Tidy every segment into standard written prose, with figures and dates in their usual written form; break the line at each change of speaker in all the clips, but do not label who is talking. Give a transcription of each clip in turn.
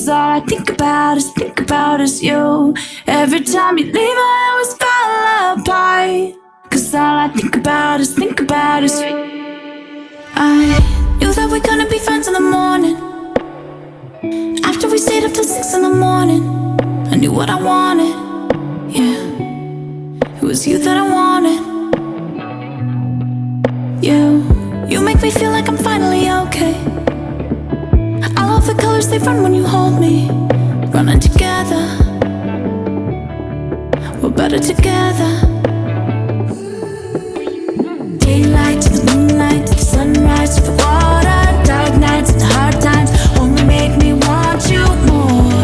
all I think about is you. Every time you leave, I always fall apart. 'Cause all I think about is you. I knew that we're gonna be friends in the morning. After we stayed up till 6 in the morning, I knew what I wanted. Yeah, it was you that I wanted. You make me feel like I'm finally okay. I love the colors they run when you hold me. Running together, we're better together. Daylight to the moonlight, to the sunrise, to the water. Dark nights and hard times only make me want you more.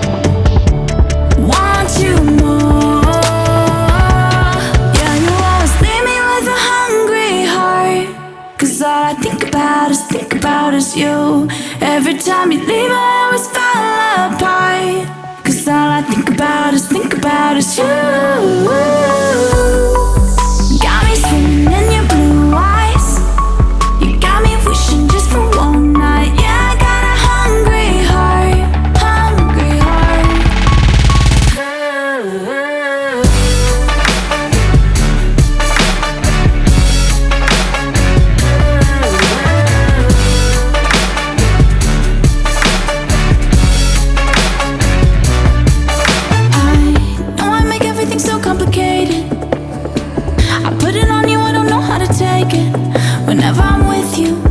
Want you more. Yeah, you always leave me with a hungry heart. 'Cause all I think about is you. Every time you leave, I always fall apart. 'Cause all I think about is you. Got me swimming in your blue eyes. You got me wishing just for one night. Yeah, I got a hungry heart, hungry heart. So complicated. I put it on you, I don't know how to take it. Whenever I'm with you,